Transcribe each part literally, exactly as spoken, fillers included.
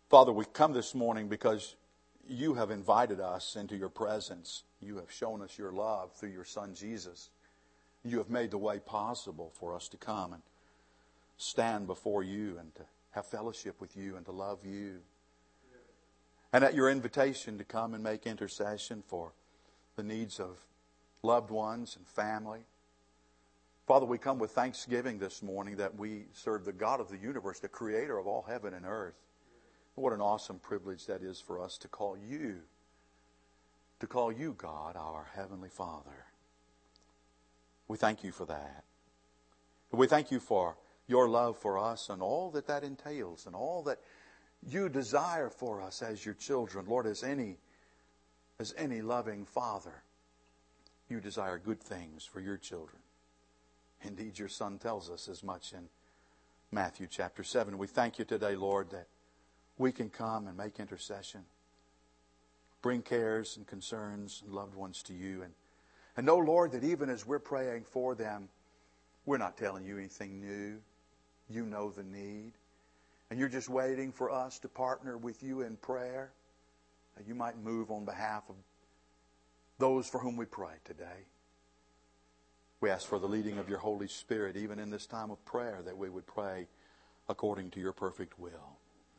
Father, we've come this morning because you have invited us into your presence. You have shown us your love through your Son Jesus. You have made the way possible for us to come and stand before you and to have fellowship with you and to love you. And at your invitation to come and make intercession for the needs of loved ones and family. Father, we come with thanksgiving this morning that we serve the God of the universe, the creator of all heaven and earth. What an awesome privilege that is for us to call you, to call you God, our Heavenly Father. We thank you for that. We thank you for your love for us and all that that entails and all that you desire for us as your children. Lord, as any, as any loving Father, you desire good things for your children. Indeed, your Son tells us as much in Matthew chapter seven. We thank you today, Lord, that we can come and make intercession, bring cares and concerns and loved ones to you. And, and know, Lord, that even as we're praying for them, we're not telling you anything new. You know the need. And you're just waiting for us to partner with you in prayer, that you might move on behalf of those for whom we pray today. We ask for the leading of your Holy Spirit, even in this time of prayer, that we would pray according to your perfect will.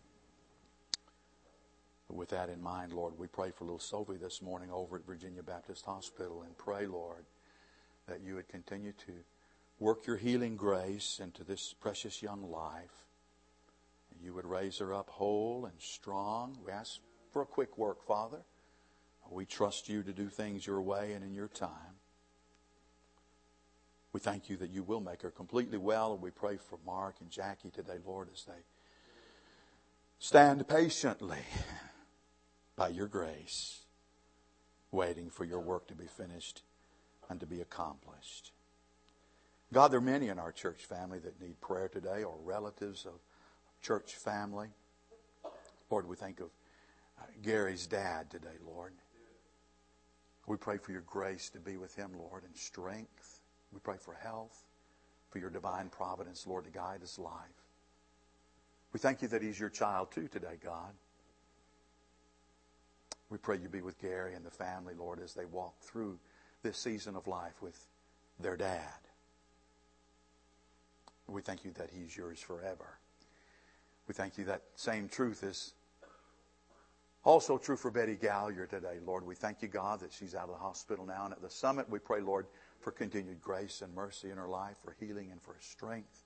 With that in mind, Lord, we pray for little Sophie this morning over at Virginia Baptist Hospital and pray, Lord, that you would continue to work your healing grace into this precious young life. And you would raise her up whole and strong. We ask for a quick work, Father. We trust you to do things your way and in your time. We thank you that you will make her completely well, and we pray for Mark and Jackie today, Lord, as they stand patiently by your grace, waiting for your work to be finished and to be accomplished. God, there are many in our church family that need prayer today, or relatives of church family. Lord, we think of uh, Gary's dad today, Lord. We pray for your grace to be with him, Lord, and strength. We pray for health, for your divine providence, Lord, to guide his life. We thank you that he's your child too today, God. We pray you be with Gary and the family, Lord, as they walk through this season of life with their dad. We thank you that he's yours forever. We thank you that same truth is also true for Betty Gallier today, Lord. We thank you, God, that she's out of the hospital now. And at the summit, we pray, Lord, for continued grace and mercy in her life, for healing and for strength.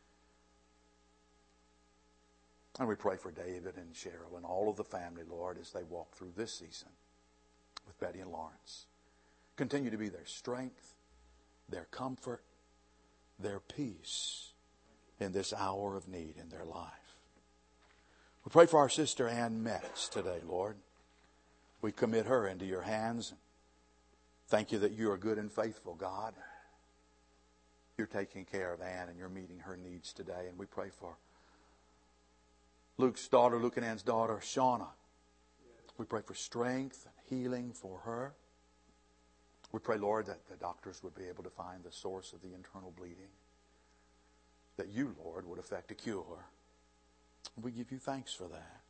And we pray for David and Cheryl and all of the family, Lord, as they walk through this season with Betty and Lawrence. Continue to be their strength, their comfort, their peace in this hour of need in their life. We pray for our sister Ann Metz today, Lord. We commit her into your hands. Thank you that you are good and faithful, God. You're taking care of Ann and you're meeting her needs today. And we pray for Luke's daughter, Luke and Ann's daughter, Shauna. We pray for strength and healing for her. We pray, Lord, that the doctors would be able to find the source of the internal bleeding. That you, Lord, would effect a cure. We give you thanks for that.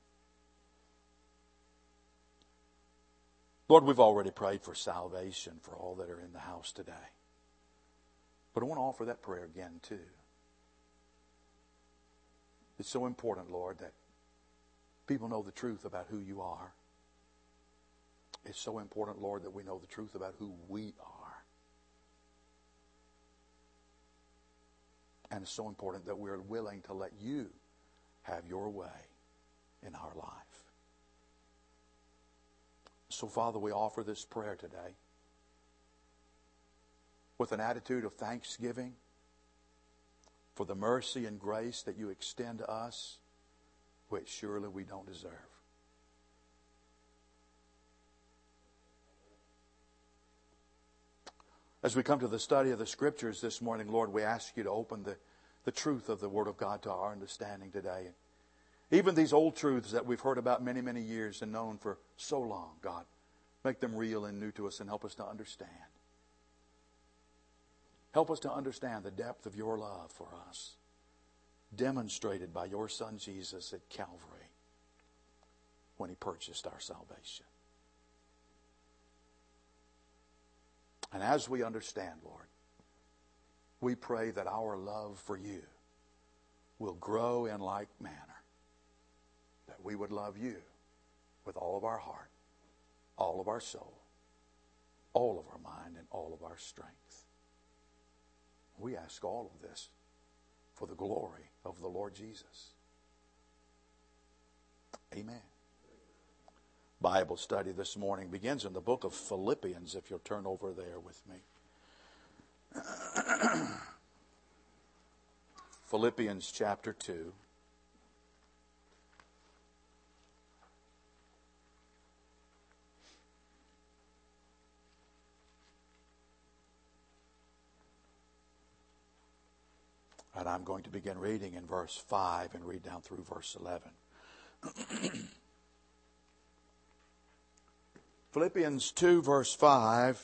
Lord, we've already prayed for salvation for all that are in the house today. But I want to offer that prayer again, too. It's so important, Lord, that people know the truth about who you are. It's so important, Lord, that we know the truth about who we are. And it's so important that we're willing to let you have your way in our life. So, Father, we offer this prayer today with an attitude of thanksgiving for the mercy and grace that you extend to us, which surely we don't deserve. As we come to the study of the Scriptures this morning, Lord, we ask you to open the, the truth of the Word of God to our understanding today. Even these old truths that we've heard about many, many years and known for so long, God, make them real and new to us and help us to understand. Help us to understand the depth of your love for us, demonstrated by your Son Jesus at Calvary. when He purchased our salvation. And as we understand, Lord, we pray that our love for You will grow in like manner, that we would love You with all of our heart, all of our soul, all of our mind, and all of our strength. We ask all of this for the glory of the Lord Jesus. Amen. Bible study this morning begins in the book of Philippians, if you'll turn over there with me. Philippians chapter two. And I'm going to begin reading in verse five and read down through verse eleven. Philippians two, verse five.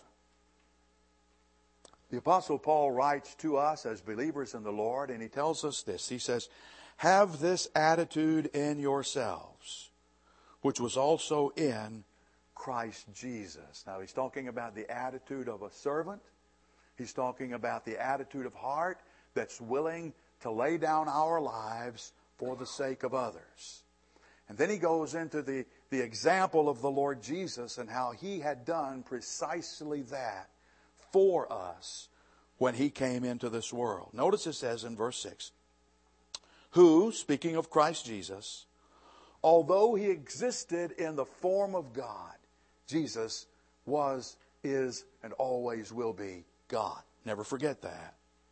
The Apostle Paul writes to us as believers in the Lord, and he tells us this. He says, "Have this attitude in yourselves, which was also in Christ Jesus." Now he's talking about the attitude of a servant. He's talking about the attitude of heart that's willing to lay down our lives for the sake of others. And then he goes into the, the example of the Lord Jesus and how He had done precisely that for us when He came into this world. Notice it says in verse six, "Who," speaking of Christ Jesus, "although He existed in the form of God," Jesus was, is, and always will be God. Never forget that.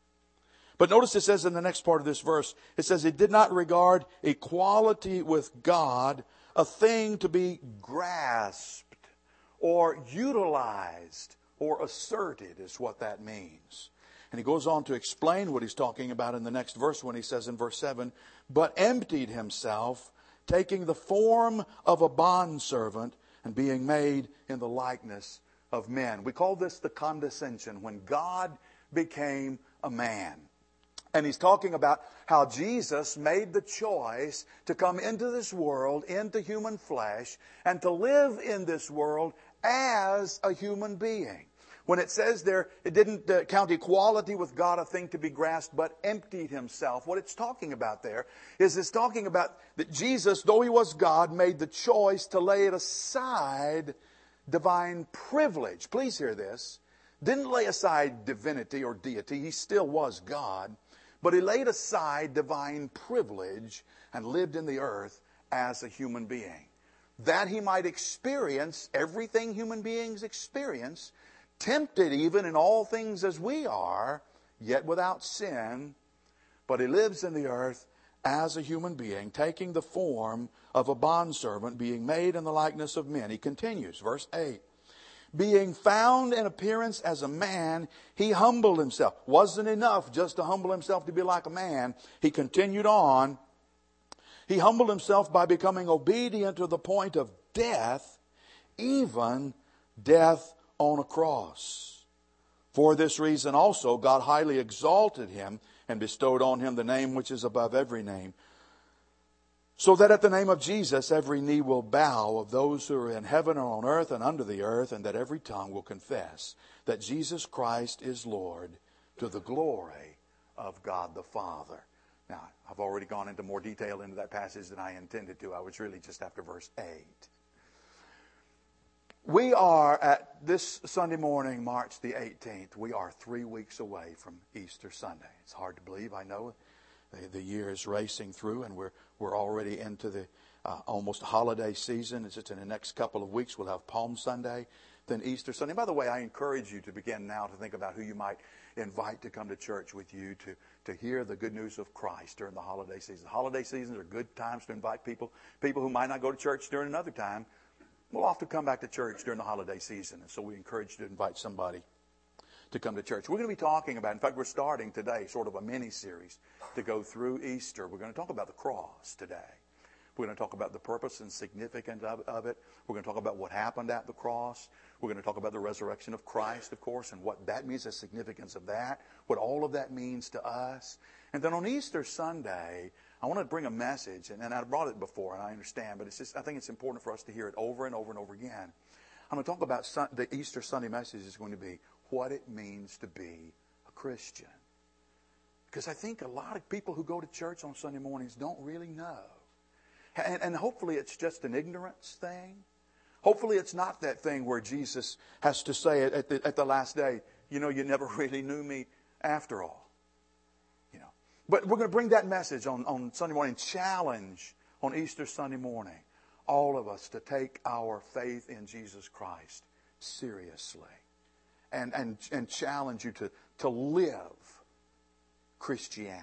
But notice it says in the next part of this verse, it says He did not regard equality with God a thing to be grasped or utilized or asserted, is what that means. And he goes on to explain what he's talking about in the next verse when he says in verse seven, "But emptied Himself, taking the form of a bondservant and being made in the likeness of men." We call this the condescension, when God became a man. And he's talking about how Jesus made the choice to come into this world, into human flesh, and to live in this world as a human being. When it says there, it didn't uh, count equality with God a thing to be grasped, but emptied Himself. What it's talking about there is it's talking about that Jesus, though He was God, made the choice to lay it aside divine privilege. Please hear this. Didn't lay aside divinity or deity. He still was God. But He laid aside divine privilege and lived in the earth as a human being, that He might experience everything human beings experience, tempted even in all things as we are, yet without sin. But He lives in the earth as a human being, taking the form of a bondservant, being made in the likeness of men. He continues, verse eight. "Being found in appearance as a man, He humbled Himself." Wasn't enough just to humble Himself to be like a man. He continued on. "He humbled Himself by becoming obedient to the point of death, even death on a cross. For this reason also God highly exalted Him and bestowed on Him the name which is above every name, so that at the name of Jesus every knee will bow, of those who are in heaven and on earth and under the earth, and that every tongue will confess that Jesus Christ is Lord, to the glory of God the Father." Now, I've already gone into more detail into that passage than I intended to. I was really just after verse eight. We are at this Sunday morning, March the eighteenth, we are three weeks away from Easter Sunday. It's hard to believe, I know. The, the year is racing through, and we're we're already into the uh, almost holiday season. It's just in the next couple of weeks we'll have Palm Sunday, then Easter Sunday. By the way, I encourage you to begin now to think about who you might invite to come to church with you to, to hear the good news of Christ during the holiday season. Holiday seasons are good times to invite people. People who might not go to church during another time will often come back to church during the holiday season. And so we encourage you to invite somebody to come to church. We're going to be talking about, in fact, we're starting today sort of a mini-series to go through Easter. We're going to talk about the cross today. We're going to talk about the purpose and significance of, of it. We're going to talk about what happened at the cross. We're going to talk about the resurrection of Christ, of course, and what that means, the significance of that, what all of that means to us. And then on Easter Sunday, I want to bring a message, and, and I brought it before, and I understand, but it's just I think it's important for us to hear it over and over and over again. I'm going to talk about sun, the Easter Sunday message is going to be what it means to be a Christian. Because I think a lot of people who go to church on Sunday mornings don't really know. And, and hopefully it's just an ignorance thing. Hopefully it's not that thing where Jesus has to say at the, at the last day, you know, you never really knew me after all. You know, but we're going to bring that message on, on Sunday morning, challenge on Easter Sunday morning, all of us to take our faith in Jesus Christ seriously and, and, and challenge you to, to live Christianity.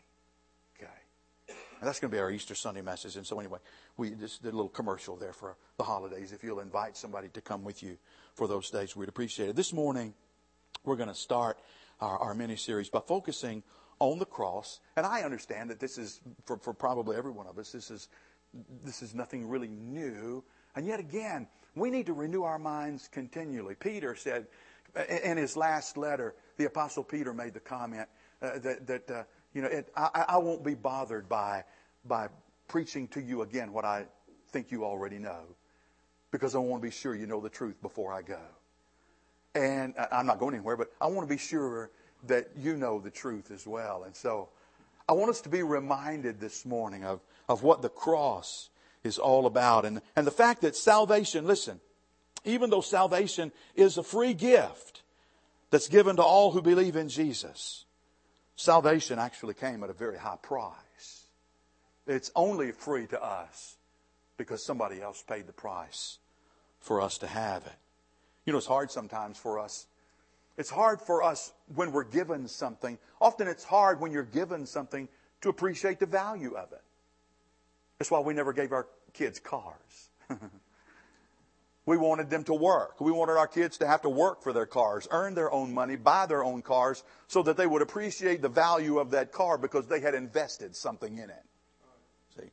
And that's going to be our Easter Sunday message. And so anyway, we just did a little commercial there for the holidays. If you'll invite somebody to come with you for those days, we'd appreciate it. This morning, we're going to start our, our mini-series by focusing on the cross. And I understand that this is, for, for probably every one of us, this is, this is nothing really new. And yet again, we need to renew our minds continually. Peter said, in his last letter, the Apostle Peter made the comment uh, that, that uh, You know, it, I, I won't be bothered by by preaching to you again what I think you already know, because I want to be sure you know the truth before I go. And I'm not going anywhere, but I want to be sure that you know the truth as well. And so I want us to be reminded this morning of, of what the cross is all about. And, and the fact that salvation, listen, even though salvation is a free gift that's given to all who believe in Jesus, salvation actually came at a very high price. It's only free to us because somebody else paid the price for us to have it. You know, it's hard sometimes for us. It's hard for us when we're given something. Often it's hard when you're given something to appreciate the value of it. That's why we never gave our kids cars. We wanted them to work. We wanted our kids to have to work for their cars, earn their own money, buy their own cars, so that they would appreciate the value of that car because they had invested something in it. See?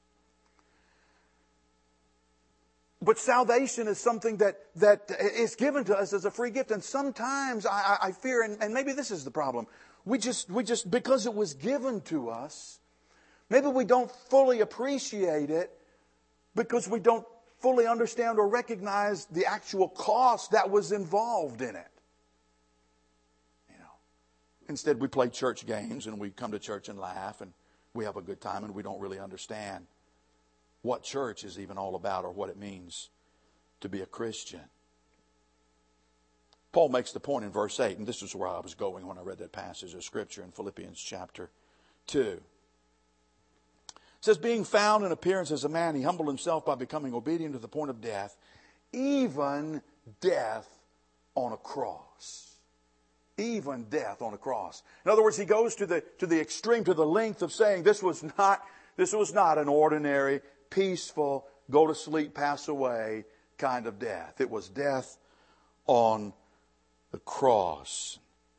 But salvation is something that, that is given to us as a free gift. And sometimes I, I fear, and, and maybe this is the problem, we just, we just, because it was given to us, maybe we don't fully appreciate it because we don't fully understand or recognize the actual cost that was involved in it. You know, instead we play church games and we come to church and laugh and we have a good time and we don't really understand what church is even all about or what it means to be a Christian. Paul makes the point in verse eight, and this is where I was going when I read that passage of Scripture in Philippians chapter two. It says, being found in appearance as a man, he humbled himself by becoming obedient to the point of death, even death on a cross. Even death on a cross. In other words, he goes to the to the extreme, to the length of saying this was not this was not an ordinary, peaceful, go to sleep, pass away kind of death. It was death on the cross.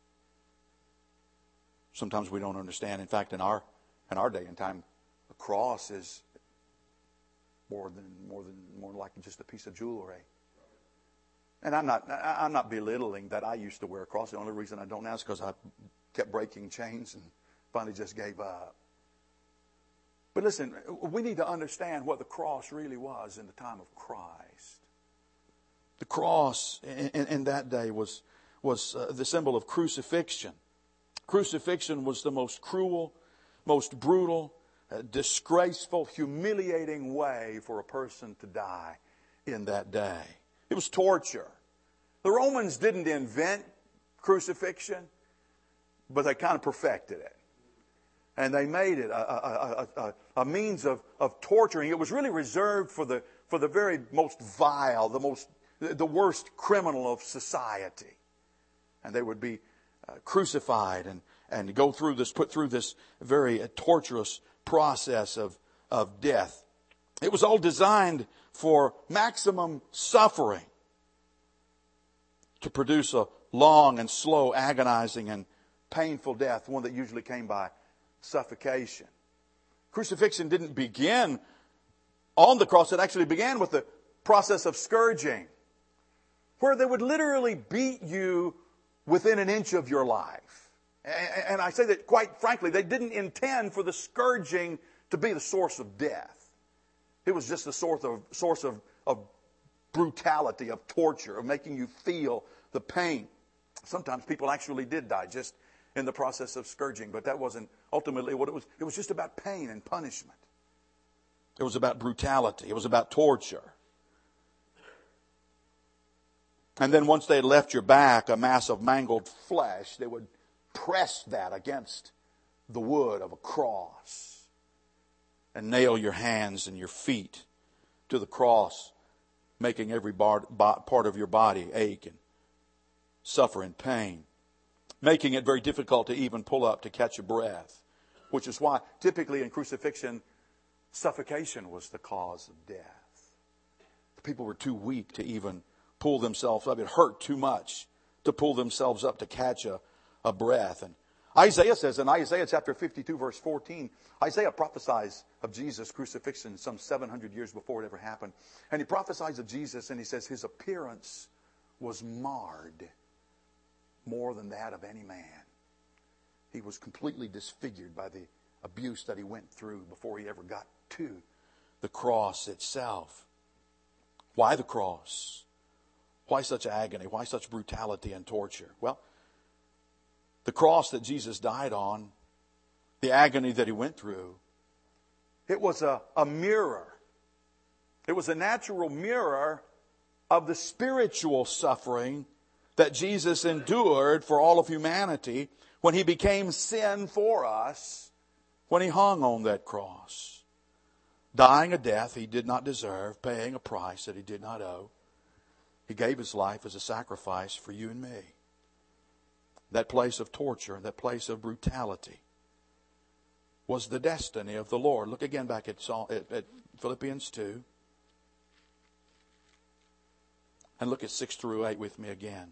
Sometimes we don't understand. In fact, in our in our day and time, a cross is more than more than more like just a piece of jewelry. And I'm not I'm not belittling that I used to wear a cross. The only reason I don't now is because I kept breaking chains and finally just gave up. But listen, we need to understand what the cross really was in the time of Christ. The cross in, in, in that day was was uh, the symbol of crucifixion. Crucifixion was the most cruel, most brutal, uh, disgraceful, humiliating way for a person to die in that day. It was torture. The Romans didn't invent crucifixion, but they kind of perfected it. And they made it a, a, a, a, a means of, of torturing. It was really reserved for the for the very most vile, the most the worst criminal of society. And they would be uh, crucified and, and go through this, put through this very uh, torturous process of, of death. It was all designed for maximum suffering, to produce a long and slow, agonizing and painful death, one that usually came by suffocation. Crucifixion didn't begin on the cross, it actually began with the process of scourging, where they would literally beat you within an inch of your life. And I say that quite frankly, they didn't intend for the scourging to be the source of death. It was just the source of, source of, of brutality, of torture, of making you feel the pain. Sometimes people actually did die just in the process of scourging, but that wasn't ultimately what it was. It was just about pain and punishment. It was about brutality. It was about torture. And then once they had left your back a mass of mangled flesh, they would press that against the wood of a cross and nail your hands and your feet to the cross, making every bar, part of your body ache and suffer in pain, making it very difficult to even pull up to catch a breath, which is why typically in crucifixion, suffocation was the cause of death. People were too weak to even pull themselves up. It hurt too much to pull themselves up to catch a, a breath. And Isaiah says in Isaiah chapter fifty-two verse fourteen, Isaiah prophesies of Jesus' crucifixion some seven hundred years before it ever happened. And he prophesies of Jesus and he says his appearance was marred more than that of any man. He was completely disfigured by the abuse that he went through before he ever got to the cross itself. Why the cross? Why such agony? Why such brutality and torture? Well, the cross that Jesus died on, the agony that he went through, it was a, a mirror. It was a natural mirror of the spiritual suffering that Jesus endured for all of humanity when he became sin for us, when he hung on that cross, dying a death he did not deserve, paying a price that he did not owe. He gave his life as a sacrifice for you and me. That place of torture, that place of brutality was the destiny of the Lord. Look again back at, at, at Philippians two. And look at six through eight with me again.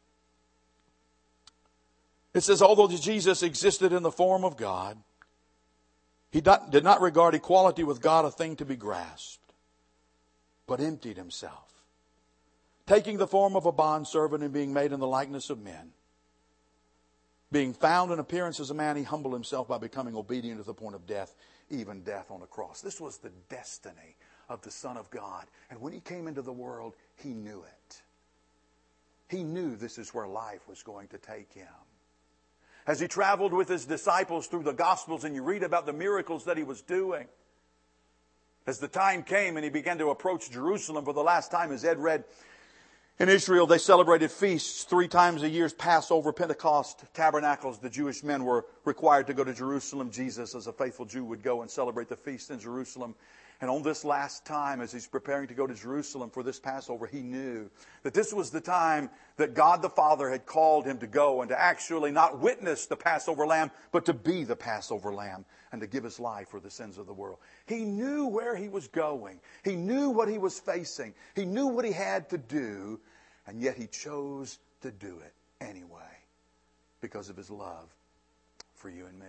It says, although Jesus existed in the form of God, he did not regard equality with God a thing to be grasped, but emptied himself, taking the form of a bondservant and being made in the likeness of men. Being found in appearance as a man, he humbled himself by becoming obedient to the point of death, even death on a cross. This was the destiny of the Son of God. And when he came into the world, he knew it. He knew this is where life was going to take him. As he traveled with his disciples through the Gospels and you read about the miracles that he was doing, as the time came and he began to approach Jerusalem for the last time, as Ed read, in Israel they celebrated feasts three times a year, Passover, Pentecost, Tabernacles. The Jewish men were required to go to Jerusalem. Jesus, as a faithful Jew, would go and celebrate the feast in Jerusalem. And on this last time, as he's preparing to go to Jerusalem for this Passover, he knew that this was the time that God the Father had called him to go and to actually not witness the Passover lamb, but to be the Passover lamb and to give his life for the sins of the world. He knew where he was going. He knew what he was facing. He knew what he had to do, and yet he chose to do it anyway because of his love for you and me.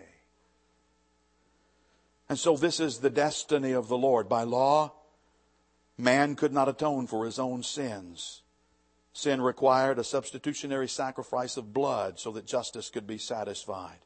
And so this is the destiny of the Lord. By law, man could not atone for his own sins. Sin required a substitutionary sacrifice of blood so that justice could be satisfied.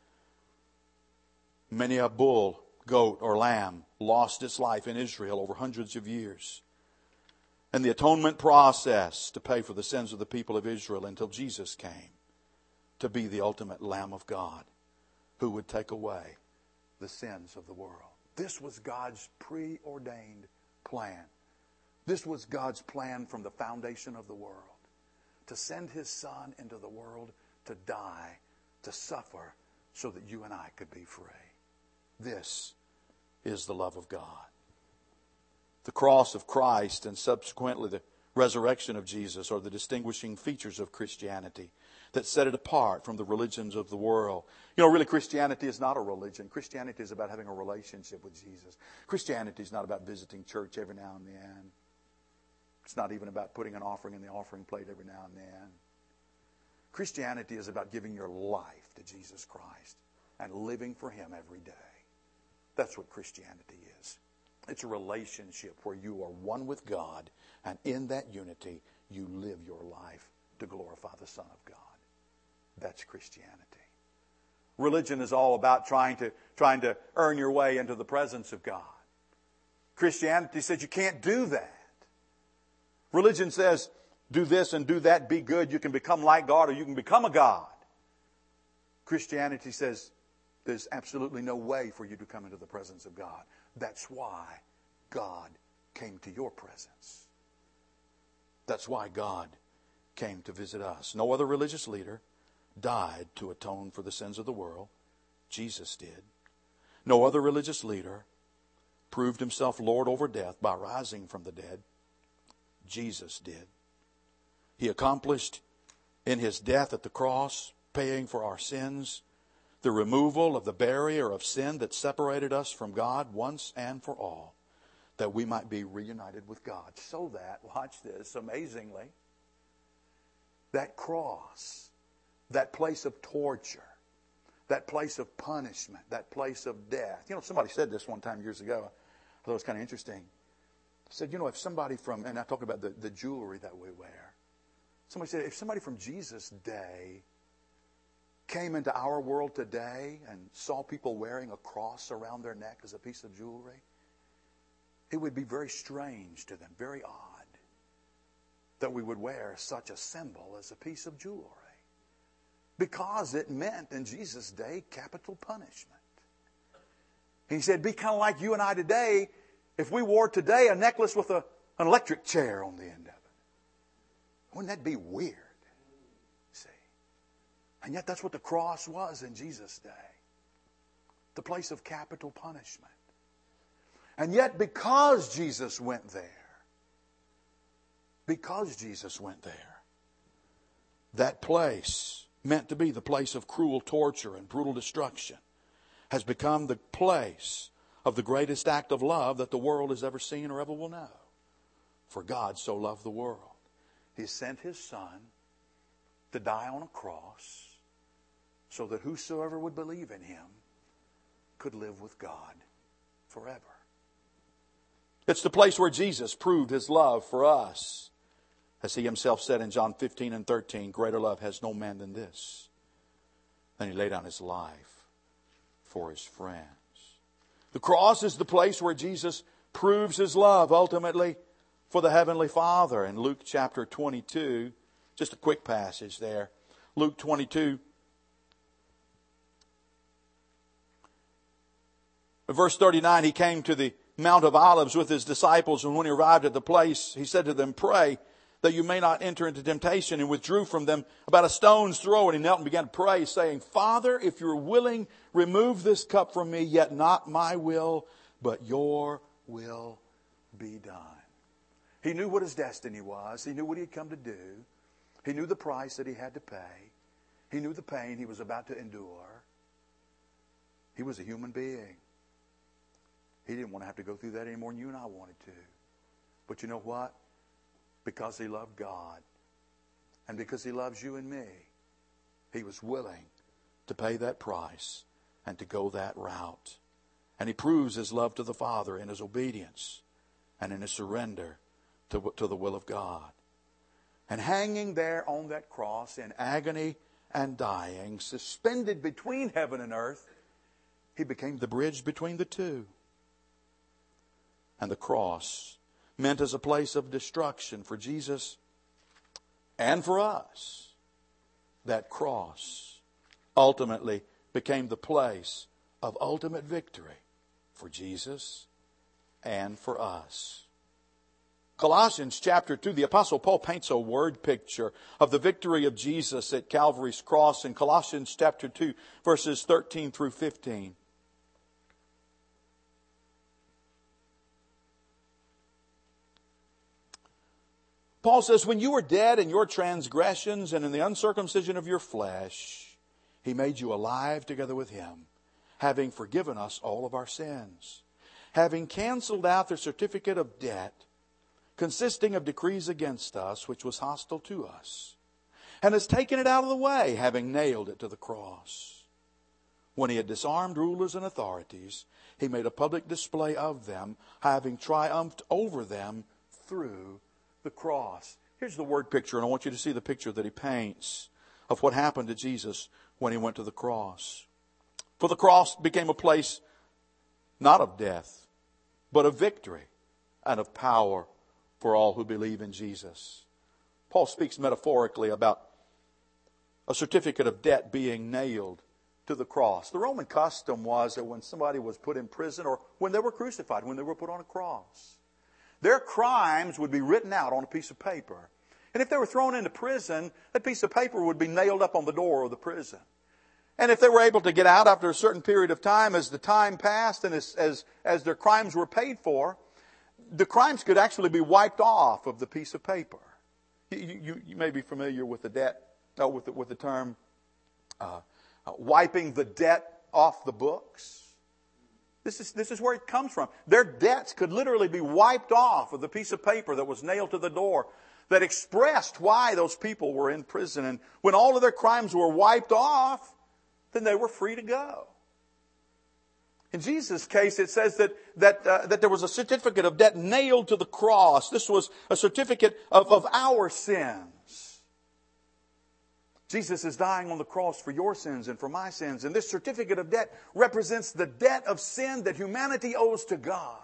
Many a bull, goat, or lamb lost its life in Israel over hundreds of years. And the atonement process to pay for the sins of the people of Israel until Jesus came to be the ultimate Lamb of God who would take away the sins of the world. This was God's preordained plan. This was God's plan from the foundation of the world. To send his Son into the world to die, to suffer, so that you and I could be free. This is the love of God. The cross of Christ and subsequently the resurrection of Jesus are the distinguishing features of Christianity that set it apart from the religions of the world. You know, really, Christianity is not a religion. Christianity is about having a relationship with Jesus. Christianity is not about visiting church every now and then. It's not even about putting an offering in the offering plate every now and then. Christianity is about giving your life to Jesus Christ and living for him every day. That's what Christianity is. It's a relationship where you are one with God, and in that unity, you live your life to glorify the Son of God. That's Christianity. Religion is all about trying to, trying to earn your way into the presence of God. Christianity says you can't do that. Religion says, do this and do that, be good. You can become like God or you can become a God. Christianity says there's absolutely no way for you to come into the presence of God. That's why God came to your presence. That's why God came to visit us. No other religious leader died to atone for the sins of the world. Jesus did. No other religious leader proved himself Lord over death by rising from the dead. Jesus did. He accomplished in his death at the cross, paying for our sins, the removal of the barrier of sin that separated us from God once and for all, that we might be reunited with God. So that, watch this, amazingly, that cross, that place of torture, that place of punishment, that place of death. You know, somebody said this one time years ago. I thought it was kind of interesting. Said, you know, if somebody from, and I talk about the, the jewelry that we wear. Somebody said, if somebody from Jesus' day came into our world today and saw people wearing a cross around their neck as a piece of jewelry, it would be very strange to them, very odd, that we would wear such a symbol as a piece of jewelry. Because it meant, in Jesus' day, capital punishment. He said, be kind of like you and I today if we wore today a necklace with a, an electric chair on the end of it. Wouldn't that be weird? See? And yet that's what the cross was in Jesus' day. The place of capital punishment. And yet because Jesus went there, because Jesus went there, that place, meant to be the place of cruel torture and brutal destruction, has become the place of the greatest act of love that the world has ever seen or ever will know. For God so loved the world. He sent His Son to die on a cross so that whosoever would believe in Him could live with God forever. It's the place where Jesus proved His love for us. As He Himself said in John fifteen and thirteen, greater love has no man than this, than He laid down His life for His friends. The cross is the place where Jesus proves His love ultimately for the Heavenly Father. In Luke chapter twenty-two, just a quick passage there. Luke twenty-two, verse thirty-nine, He came to the Mount of Olives with His disciples, and when He arrived at the place, He said to them, pray that you may not enter into temptation, and withdrew from them about a stone's throw. And He knelt and began to pray, saying, Father, if you're willing, remove this cup from me, yet not my will, but your will be done. He knew what His destiny was. He knew what He had come to do. He knew the price that He had to pay. He knew the pain He was about to endure. He was a human being. He didn't want to have to go through that any more than you and I wanted to. But you know what? Because He loved God, and because He loves you and me, He was willing to pay that price and to go that route. And He proves His love to the Father in His obedience and in His surrender to, to the will of God. And hanging there on that cross in agony and dying, suspended between heaven and earth, He became the bridge between the two. And the cross meant as a place of destruction for Jesus and for us. That cross ultimately became the place of ultimate victory for Jesus and for us. Colossians chapter two, the Apostle Paul paints a word picture of the victory of Jesus at Calvary's cross in Colossians chapter two, verses thirteen through fifteen. Paul says, when you were dead in your transgressions and in the uncircumcision of your flesh, He made you alive together with Him, having forgiven us all of our sins, having canceled out the certificate of debt consisting of decrees against us, which was hostile to us, and has taken it out of the way, having nailed it to the cross. When He had disarmed rulers and authorities, He made a public display of them, having triumphed over them through the cross. Here's the word picture, and I want you to see the picture that he paints of what happened to Jesus when he went to the cross. For the cross became a place not of death, but of victory and of power for all who believe in Jesus. Paul speaks metaphorically about a certificate of debt being nailed to the cross. The Roman custom was that when somebody was put in prison or when they were crucified, when they were put on a cross, their crimes would be written out on a piece of paper. And if they were thrown into prison, that piece of paper would be nailed up on the door of the prison. And if they were able to get out after a certain period of time, as the time passed and as, as, as their crimes were paid for, the crimes could actually be wiped off of the piece of paper. You, you, you may be familiar with the debt, no, with the, with the term uh, uh, wiping the debt off the books. This is, this is where it comes from. Their debts could literally be wiped off of the piece of paper that was nailed to the door that expressed why those people were in prison. And when all of their crimes were wiped off, then they were free to go. In Jesus' case, it says that that uh, that there was a certificate of debt nailed to the cross. This was a certificate of, of our sins. Jesus is dying on the cross for your sins and for my sins. And this certificate of debt represents the debt of sin that humanity owes to God.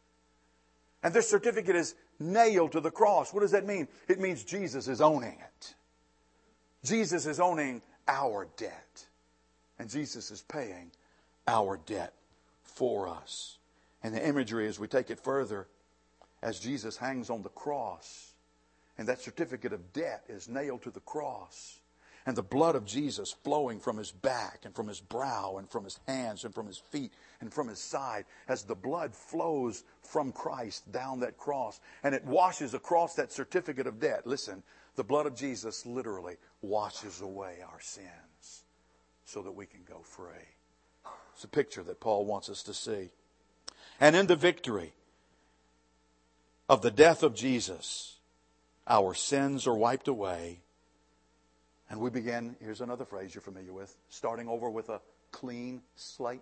And this certificate is nailed to the cross. What does that mean? It means Jesus is owning it. Jesus is owning our debt. And Jesus is paying our debt for us. And the imagery, as we take it further, as Jesus hangs on the cross, and that certificate of debt is nailed to the cross, and the blood of Jesus flowing from his back and from his brow and from his hands and from his feet and from his side, as the blood flows from Christ down that cross, and it washes across that certificate of debt. Listen, the blood of Jesus literally washes away our sins so that we can go free. It's a picture that Paul wants us to see. And in the victory of the death of Jesus, our sins are wiped away. And we begin, here's another phrase you're familiar with, starting over with a clean slate.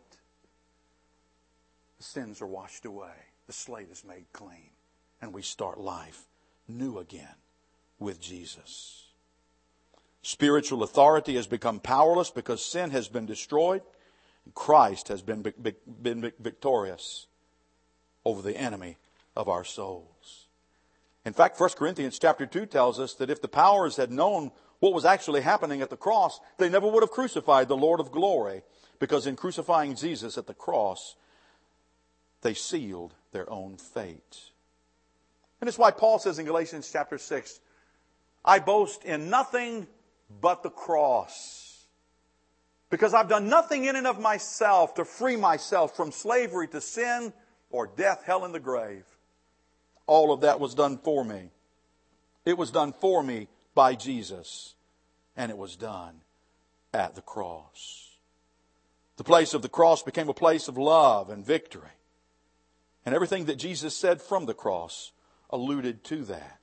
The sins are washed away. The slate is made clean. And we start life new again with Jesus. Spiritual authority has become powerless because sin has been destroyed. And Christ has been, been victorious over the enemy of our souls. In fact, First Corinthians chapter two tells us that if the powers had known what was actually happening at the cross, they never would have crucified the Lord of glory, because in crucifying Jesus at the cross, they sealed their own fate. And it's why Paul says in Galatians chapter six, I boast in nothing but the cross, because I've done nothing in and of myself to free myself from slavery to sin or death, hell, and the grave. All of that was done for me. It was done for me by Jesus, and it was done at the cross. The place of the cross became a place of love and victory. And everything that Jesus said from the cross alluded to that.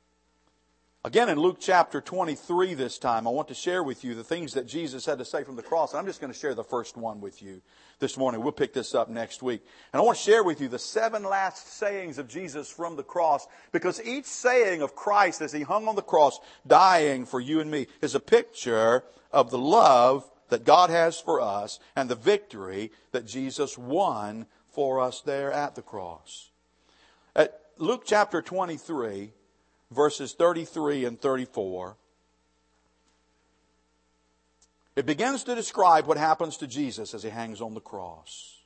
Again, in Luke chapter twenty-three this time, I want to share with you the things that Jesus had to say from the cross. And I'm just going to share the first one with you this morning. We'll pick this up next week. And I want to share with you the seven last sayings of Jesus from the cross, because each saying of Christ as he hung on the cross, dying for you and me, is a picture of the love that God has for us and the victory that Jesus won for us there at the cross. At Luke chapter twenty-three, verses thirty-three and thirty-four, it begins to describe what happens to Jesus as he hangs on the cross.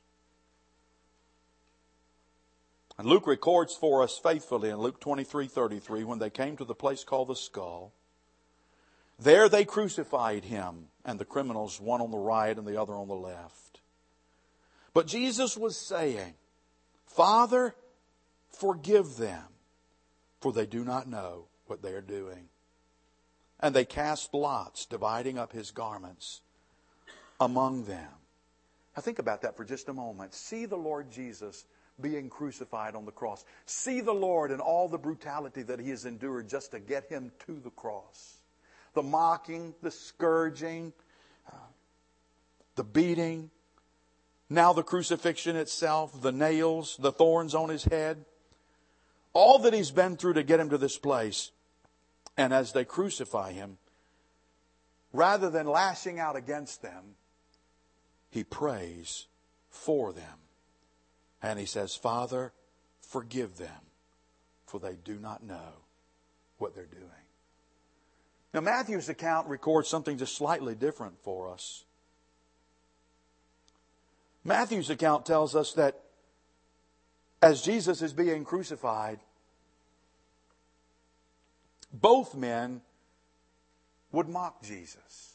And Luke records for us faithfully in Luke twenty-three thirty-three, when they came to the place called the Skull, there they crucified him and the criminals, one on the right and the other on the left. But Jesus was saying, Father, forgive them, for they do not know what they are doing. And they cast lots, dividing up his garments among them. Now think about that for just a moment. See the Lord Jesus being crucified on the cross. See the Lord and all the brutality that he has endured just to get him to the cross. The mocking, the scourging, uh, the beating, now the crucifixion itself, the nails, the thorns on his head, all that he's been through to get him to this place. And as they crucify him, rather than lashing out against them, he prays for them. And he says, Father, forgive them, for they do not know what they're doing. Now, Matthew's account records something just slightly different for us. Matthew's account tells us that as Jesus is being crucified, both men would mock Jesus.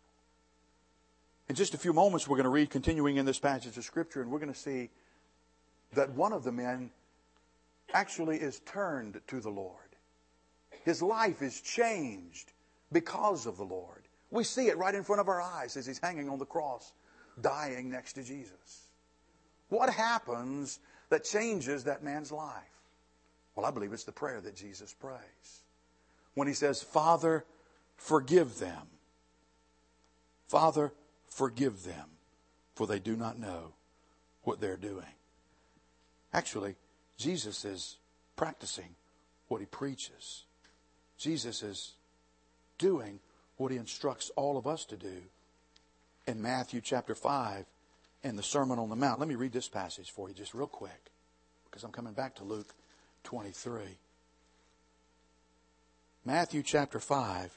In just a few moments, we're going to read, continuing in this passage of Scripture, and we're going to see that one of the men actually is turned to the Lord. His life is changed because of the Lord. We see it right in front of our eyes as he's hanging on the cross, dying next to Jesus. What happens that changes that man's life? Well, I believe it's the prayer that Jesus prays. When he says, Father, forgive them. Father, forgive them, for they do not know what they're doing. Actually, Jesus is practicing what he preaches. Jesus is doing what he instructs all of us to do in Matthew chapter five in the Sermon on the Mount. Let me read this passage for you just real quick, because I'm coming back to Luke twenty-three. Matthew chapter five,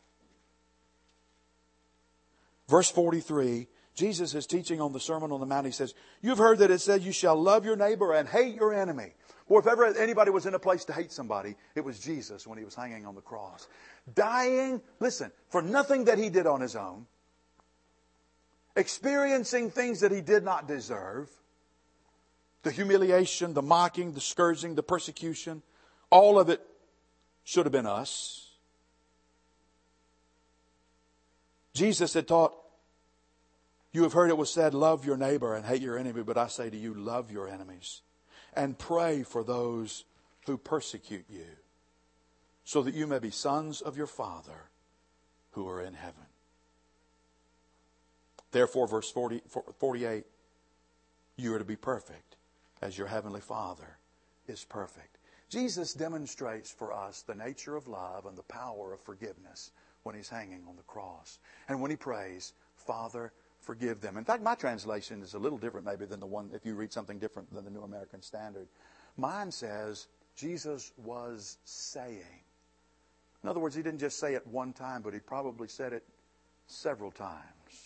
verse forty-three. Jesus is teaching on the Sermon on the Mount. He says, you've heard that it said you shall love your neighbor and hate your enemy. Or if ever anybody was in a place to hate somebody, it was Jesus when he was hanging on the cross. Dying, listen, for nothing that he did on his own. Experiencing things that he did not deserve. The humiliation, the mocking, the scourging, the persecution. All of it should have been us. Jesus had taught, you have heard it was said, love your neighbor and hate your enemy. But I say to you, love your enemies and pray for those who persecute you, so that you may be sons of your Father who are in heaven. Therefore, verse forty, forty-eight, you are to be perfect as your heavenly Father is perfect. Jesus demonstrates for us the nature of love and the power of forgiveness when he's hanging on the cross. And when he prays, Father, forgive them. In fact, my translation is a little different maybe than the one, if you read something different than the New American Standard. Mine says, Jesus was saying. In other words, he didn't just say it one time, but he probably said it several times.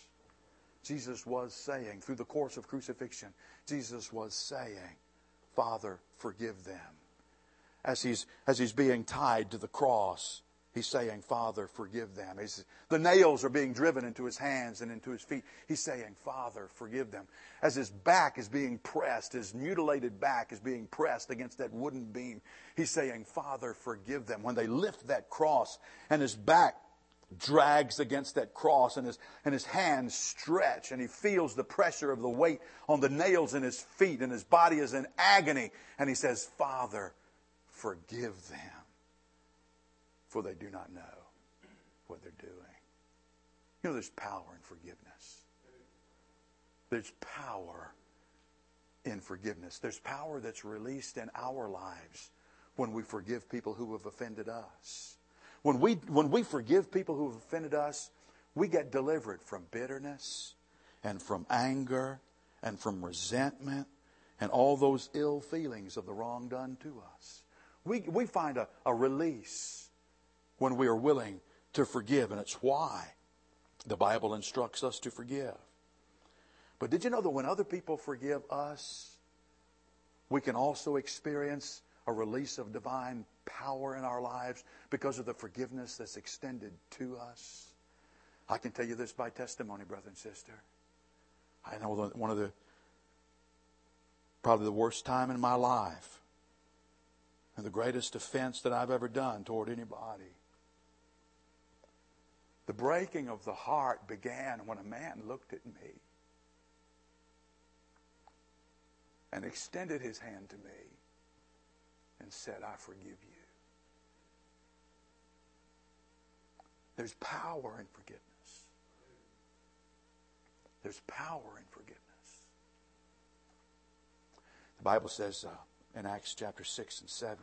Jesus was saying, through the course of crucifixion, Jesus was saying, Father, forgive them. As he's, as he's being tied to the cross, he's saying, Father, forgive them. He's, the nails are being driven into his hands and into his feet. He's saying, Father, forgive them. As his back is being pressed, his mutilated back is being pressed against that wooden beam, he's saying, Father, forgive them. When they lift that cross and his back drags against that cross and his, and his hands stretch and he feels the pressure of the weight on the nails in his feet and his body is in agony. And he says, Father, forgive them, for they do not know what they're doing. You know, there's power in forgiveness. There's power in forgiveness. There's power that's released in our lives when we forgive people who have offended us. When we, when we forgive people who have offended us, we get delivered from bitterness and from anger and from resentment and all those ill feelings of the wrong done to us. We, we find a, a release when we are willing to forgive, and it's why the Bible instructs us to forgive. But did you know that when other people forgive us, we can also experience a release of divine power in our lives because of the forgiveness that's extended to us? I can tell you this by testimony, brother and sister. I know that one of the, probably the worst time in my life and the greatest offense that I've ever done toward anybody, the breaking of the heart began when a man looked at me and extended his hand to me and said, I forgive you. There's power in forgiveness. There's power in forgiveness. The Bible says uh, in Acts chapter six and seven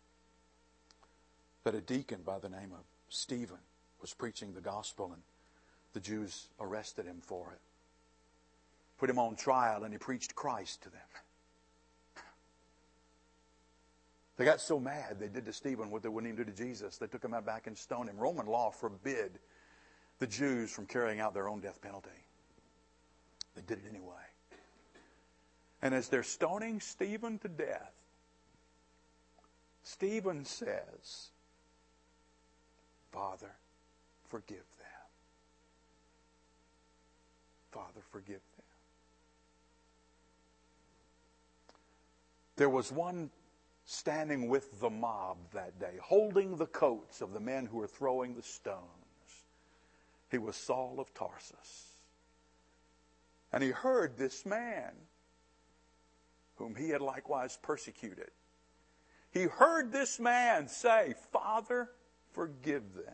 that a deacon by the name of Stephen was preaching the gospel, and the Jews arrested him for it. Put him on trial, and he preached Christ to them. They got so mad, they did to Stephen what they wouldn't even do to Jesus. They took him out back and stoned him. Roman law forbid the Jews from carrying out their own death penalty. They did it anyway. And as they're stoning Stephen to death, Stephen says, Father, forgive them. Father, forgive them. There was one standing with the mob that day, holding the coats of the men who were throwing the stones. He was Saul of Tarsus. And he heard this man, whom he had likewise persecuted. He heard this man say, Father, forgive them.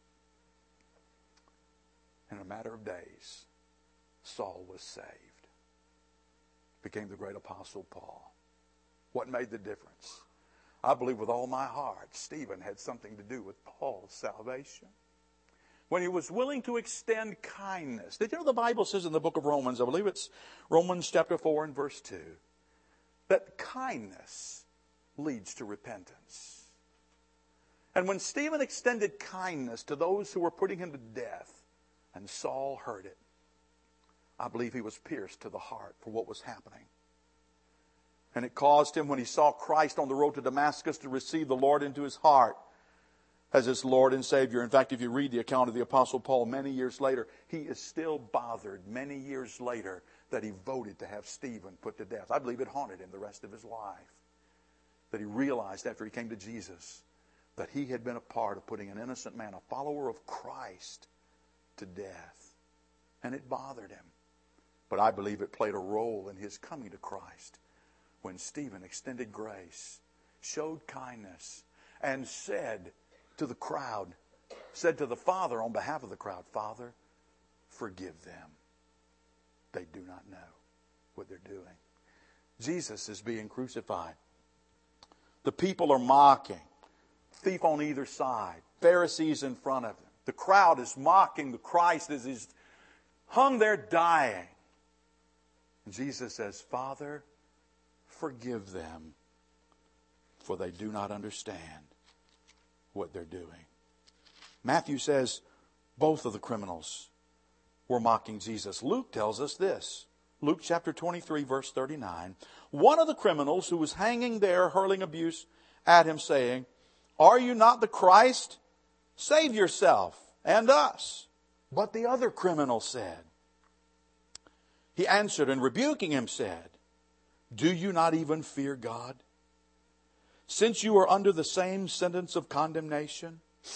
In a matter of days, Saul was saved. Became the great apostle Paul. What made the difference? I believe with all my heart, Stephen had something to do with Paul's salvation. When he was willing to extend kindness. Did you know the Bible says in the book of Romans, I believe it's Romans chapter four and verse two, that kindness leads to repentance. And when Stephen extended kindness to those who were putting him to death, and Saul heard it, I believe he was pierced to the heart for what was happening. And it caused him, when he saw Christ on the road to Damascus, to receive the Lord into his heart as his Lord and Savior. In fact, if you read the account of the Apostle Paul many years later, he is still bothered many years later that he voted to have Stephen put to death. I believe it haunted him the rest of his life. That he realized after he came to Jesus that he had been a part of putting an innocent man, a follower of Christ, to death. And it bothered him. But I believe it played a role in his coming to Christ. When Stephen extended grace, showed kindness, and said to the crowd, said to the Father on behalf of the crowd, Father, forgive them. They do not know what they're doing. Jesus is being crucified. The people are mocking. Thief on either side. Pharisees in front of him. The crowd is mocking the Christ as he's hung there dying. And Jesus says, Father, forgive them, for they do not understand what they're doing. Matthew says both of the criminals were mocking Jesus. Luke tells us this. Luke chapter twenty-three, verse thirty-nine. One of the criminals who was hanging there hurling abuse at him, saying, Are you not the Christ? Save yourself and us. But the other criminal said, he answered and rebuking him said, Do you not even fear God? Since you are under the same sentence of condemnation,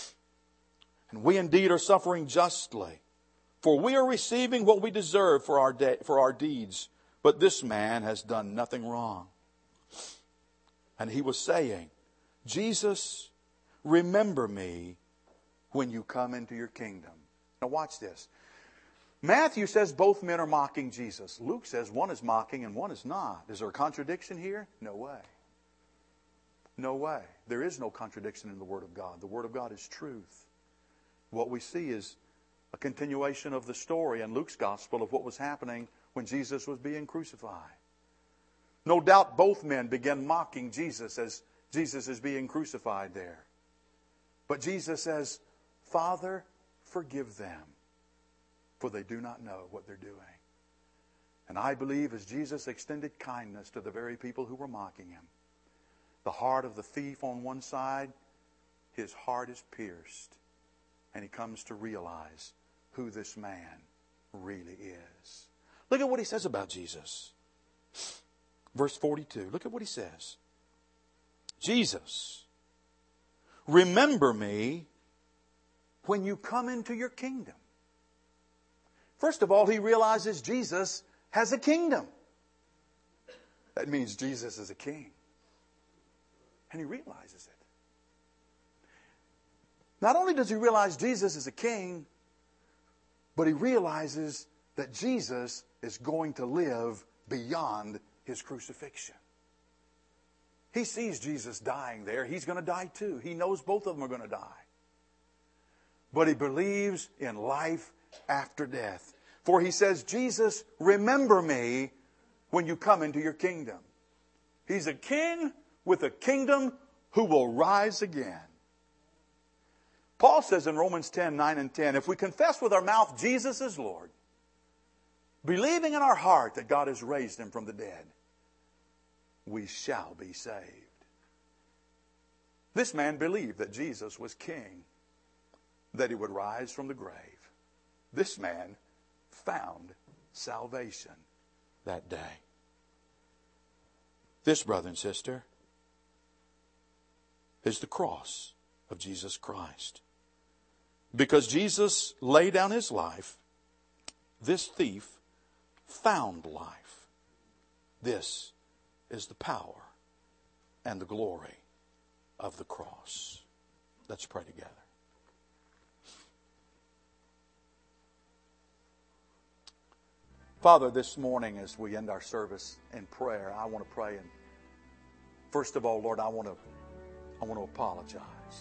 and we indeed are suffering justly, for we are receiving what we deserve for our de- for our deeds, but this man has done nothing wrong. And he was saying, Jesus, remember me when you come into your kingdom. Now watch this. Matthew says both men are mocking Jesus. Luke says one is mocking and one is not. Is there a contradiction here? No way. No way. There is no contradiction in the Word of God. The Word of God is truth. What we see is a continuation of the story in Luke's gospel of what was happening when Jesus was being crucified. No doubt both men began mocking Jesus as Jesus is being crucified there. But Jesus says, Father, forgive them, for they do not know what they're doing. And I believe as Jesus extended kindness to the very people who were mocking him, the heart of the thief on one side, his heart is pierced. And he comes to realize who this man really is. Look at what he says about Jesus. Verse forty-two. Look at what he says. Jesus, remember me when you come into your kingdom. First of all, he realizes Jesus has a kingdom. That means Jesus is a king. And he realizes it. Not only does he realize Jesus is a king, but he realizes that Jesus is going to live beyond his crucifixion. He sees Jesus dying there. He's going to die too. He knows both of them are going to die. But he believes in life after death. For he says, Jesus, remember me when you come into your kingdom. He's a king with a kingdom who will rise again. Paul says in Romans ten, nine and ten, if we confess with our mouth Jesus is Lord, believing in our heart that God has raised him from the dead, we shall be saved. This man believed that Jesus was king, that he would rise from the grave. This man found salvation that day. This, brother and sister, is the cross of Jesus Christ. Because Jesus laid down his life, this thief found life. This is the power and the glory of the cross. Let's pray together. Father, this morning as we end our service in prayer, I want to pray. And first of all, Lord, I want to, I want to apologize.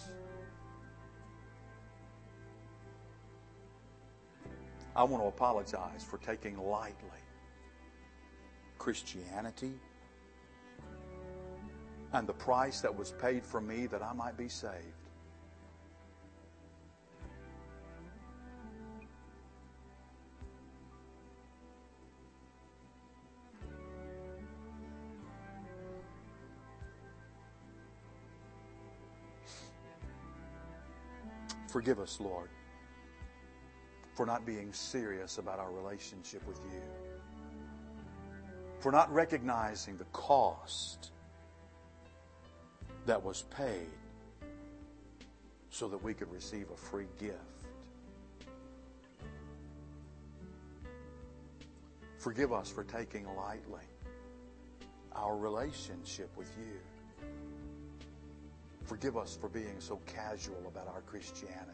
I want to apologize for taking lightly Christianity and the price that was paid for me that I might be saved. Forgive us, Lord, for not being serious about our relationship with you, for not recognizing the cost that was paid so that we could receive a free gift. Forgive us for taking lightly our relationship with you. Forgive us for being so casual about our Christianity.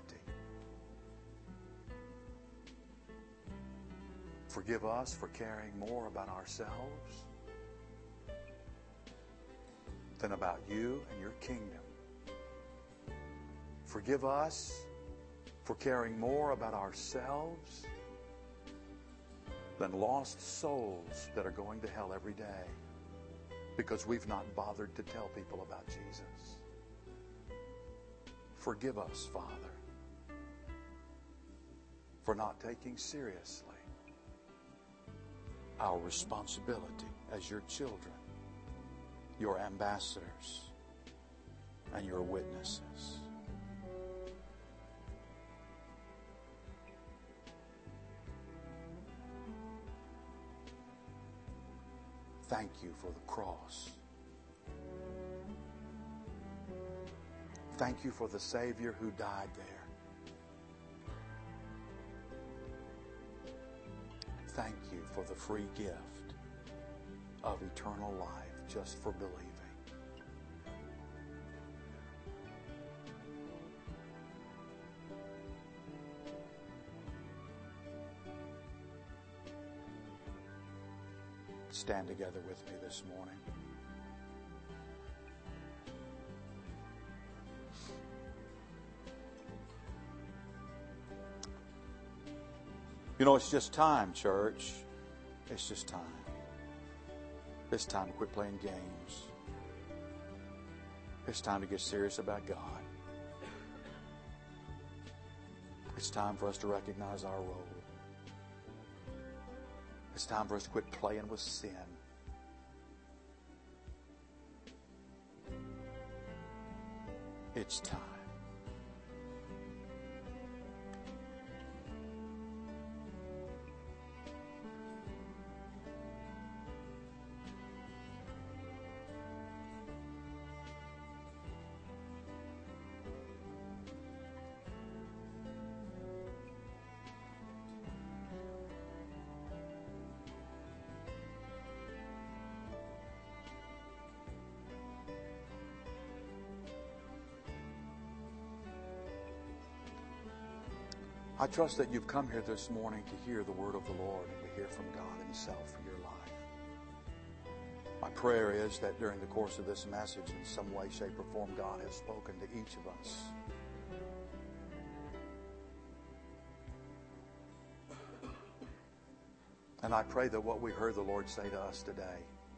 Forgive us for caring more about ourselves than about you and your kingdom. Forgive us for caring more about ourselves than lost souls that are going to hell every day because we've not bothered to tell people about Jesus. Forgive us, Father, for not taking seriously our responsibility as your children, your ambassadors, and your witnesses. Thank you for the cross. Thank you for the Savior who died there. Thank you for the free gift of eternal life just for believing. Stand together with me this morning. You know, it's just time, church. It's just time. It's time to quit playing games. It's time to get serious about God. It's time for us to recognize our role. It's time for us to quit playing with sin. It's time. I trust that you've come here this morning to hear the word of the Lord and to hear from God himself for your life. My prayer is that during the course of this message, in some way, shape, or form, God has spoken to each of us. And I pray that what we heard the Lord say to us today,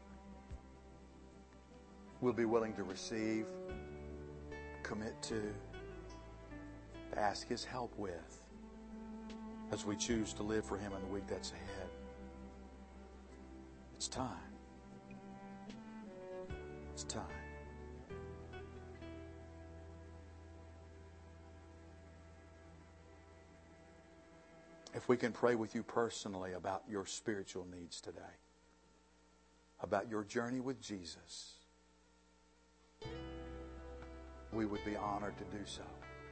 we'll be willing to receive, commit to, to ask His help with, as we choose to live for Him in the week that's ahead. It's time. It's time. If we can pray with you personally about your spiritual needs today, about your journey with Jesus, we would be honored to do so.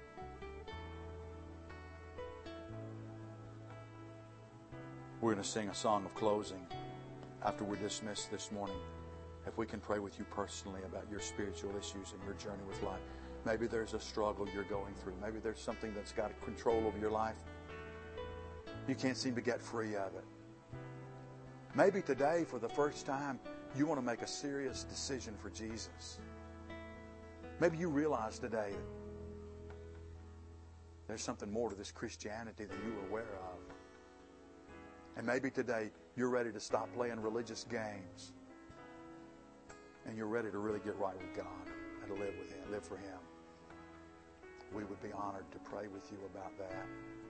We're going to sing a song of closing after we're dismissed this morning. If we can pray with you personally about your spiritual issues and your journey with life. Maybe there's a struggle you're going through. Maybe there's something that's got control over your life. You can't seem to get free of it. Maybe today, for the first time, you want to make a serious decision for Jesus. Maybe you realize today that there's something more to this Christianity than you were aware of. And maybe today you're ready to stop playing religious games and you're ready to really get right with God and to live with Him, live for Him. We would be honored to pray with you about that.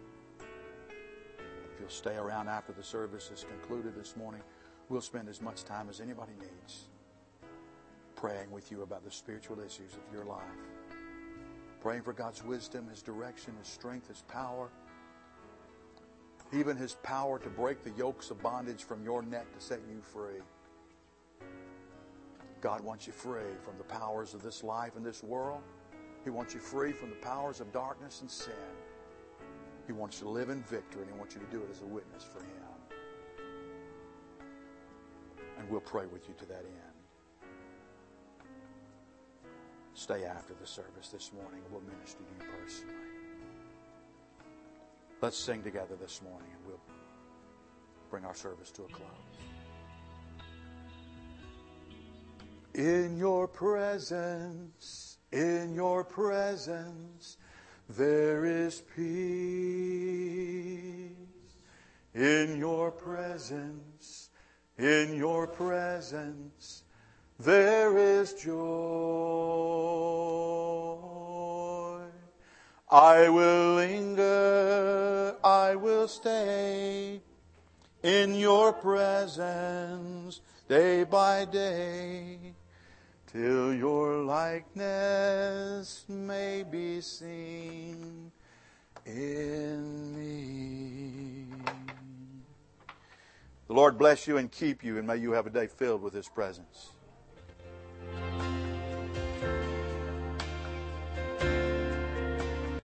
If you'll stay around after the service is concluded this morning, we'll spend as much time as anybody needs praying with you about the spiritual issues of your life. Praying for God's wisdom, His direction, His strength, His power. Even His power to break the yokes of bondage from your neck to set you free. God wants you free from the powers of this life and this world. He wants you free from the powers of darkness and sin. He wants you to live in victory, and He wants you to do it as a witness for Him. And we'll pray with you to that end. Stay after the service this morning. We'll minister to you personally. Let's sing together this morning, and we'll bring our service to a close. In your presence, in your presence, there is peace. In your presence, in your presence, there is joy. I will linger, I will stay in your presence day by day, till your likeness may be seen in me. The Lord bless you and keep you, and may you have a day filled with His presence.